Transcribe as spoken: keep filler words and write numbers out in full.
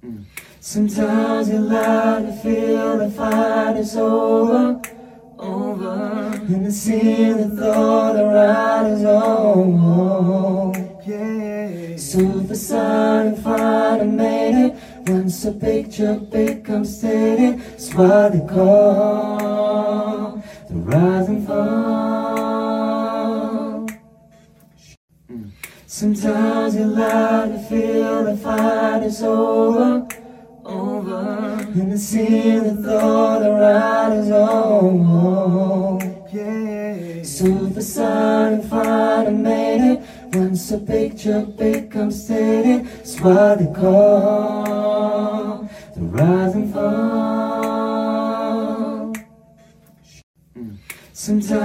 Sometimes you like to feel the fight is over, over, and to see the thought the ride is on. Yeah. Supersonic fighter made it. Once a picture becomes stated, it's what they call the rise and fall. Sometimes you like to feel the fight is over, over, and to see the thought the ride is on. Yeah. Supersonic fighter made it. Once a picture becomes stated, it's what they call the rise and fall. Sometimes